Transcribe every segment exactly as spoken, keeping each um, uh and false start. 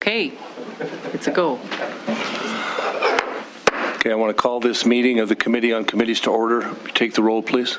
Okay, it's a go. Okay, I want to call this meeting of the Committee on Committees to order. Take the roll, please.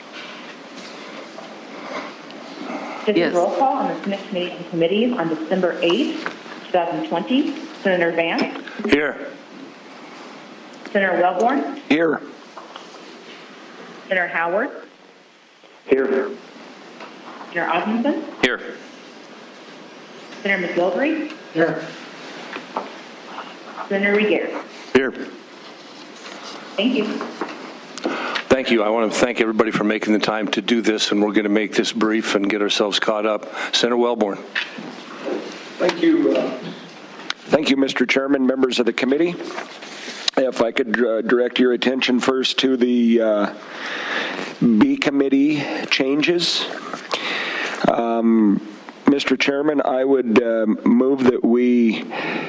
This Yes. is roll call on the Senate Committee and Committees on December eighth, twenty twenty. Senator Vance. Here. Senator Wellborn. Here. Senator Howard. Here. Senator Osmundson. Here. Senator McGilvery. Here. Senator Regier. Here. Thank you. Thank you. I want to thank everybody for making the time to do this, and we're going to make this brief and get ourselves caught up. Senator Wellborn. Thank you. Uh, thank you, Mister Chairman, members of the committee. If I could uh, direct your attention first to the uh, B committee changes. Um, Mister Chairman, I would uh, move that we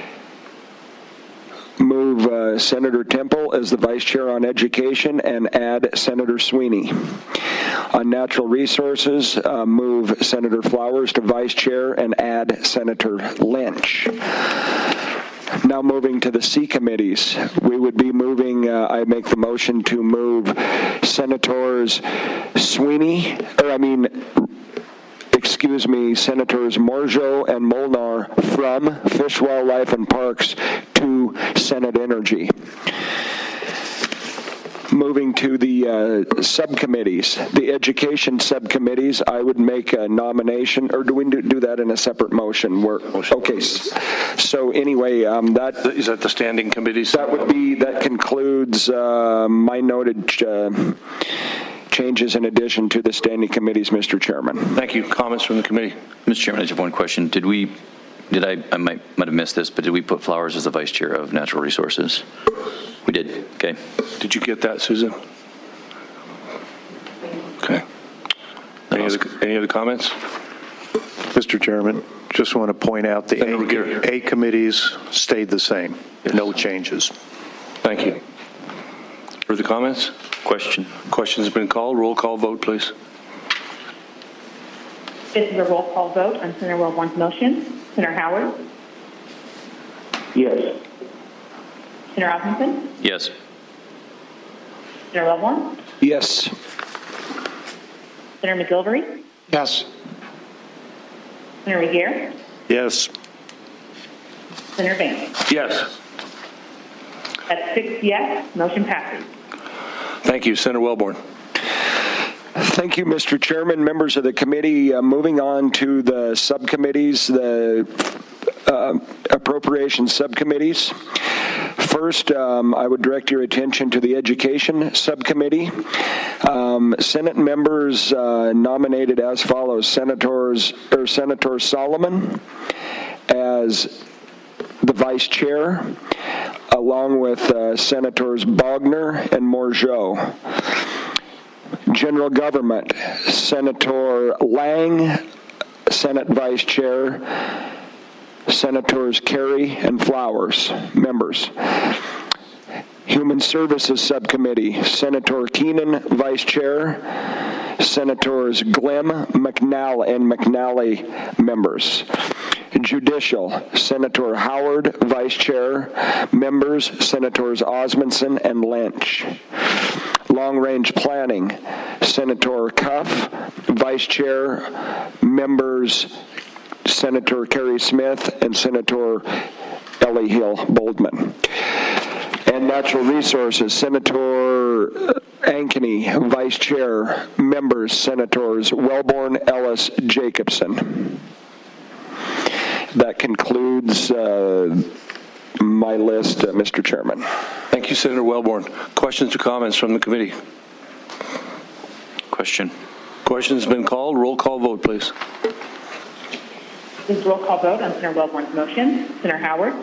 move uh, Senator Temple as the Vice Chair on Education and add Senator Sweeney. On Natural Resources, uh, move Senator Flowers to Vice Chair and add Senator Lynch. Now moving to the C committees, we would be moving, uh, I make the motion to move Senators Sweeney, or I mean, excuse me, Senators Mourgeot and Molnar from Fish, Wildlife, and Parks to Senate Energy. Moving to the uh, subcommittees, the education subcommittees, I would make a nomination, or do we do, do that in a separate motion? We're, okay, so anyway, um, that Is that the standing committees? that would be, that concludes uh, my noted uh, changes in addition to the standing committees, Mister Chairman. Thank you. Comments from the committee? Mister Chairman, I just have one question. Did we, did I, I might, might have missed this, but did we put Flowers as the Vice Chair of Natural Resources? We did. Okay. Did you get that, Susan? Okay. Any other, any other comments? Mister Chairman, just want to point out the Senator Regier. A, A committees stayed the same. No changes. Thank you. Further comments? Question. Questions have been called. Roll call vote, please. This is a roll call vote on Senator Wellborn's motion. Senator Howard. Yes. Senator Osmundson. Yes. Senator Wellborn. Yes. Senator McGilvery. Yes. Senator Regier. Yes. Senator Vance. Yes. That's six yes. Motion passes. Thank you. Senator Wellborn. Thank you, Mister Chairman, members of the committee. Uh, moving on to the subcommittees, the uh, appropriations subcommittees. First, um, I would direct your attention to the Education Subcommittee. Um, Senate members uh, nominated as follows: Senators or Senator Solomon as the Vice Chair, along with uh, Senators Bogner and Mourgeot. General Government, Senator Lang, Senate Vice Chair, Senators Kerry and Flowers, members. Human Services Subcommittee, Senator Keenan, Vice Chair, Senators Glim, McNally, and McNally, members. Judicial, Senator Howard, Vice Chair, members, Senators Osmundson and Lynch. Long Range Planning, Senator Cuff, Vice Chair, members, Senator Kerry Smith and Senator Ellie Hill Boldman. And Natural Resources, Senator Ankeny, Vice Chair, members, Senators Wellborn, Ellis, Jacobson. That concludes uh, my list, uh, Mister Chairman. Thank you, Senator Wellborn. Questions or comments from the committee? Question. Questions have been called. Roll call vote, please. This is roll call vote on Senator Wellborn's motion. Senator Howard.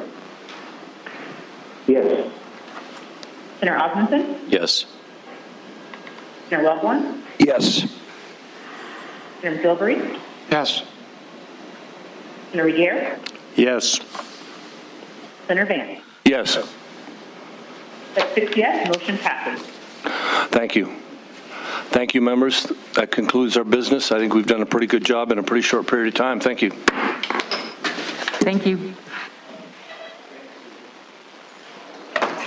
Yes. Senator Osmundson. Yes. Senator Wellborn. Yes. Senator McGilvery. Yes. Senator Regier. Yes. Senator Vance. Yes. That's six yes. Motion passes. Thank you. Thank you, members. That concludes our business. I think we've done a pretty good job in a pretty short period of time. Thank you. Thank you.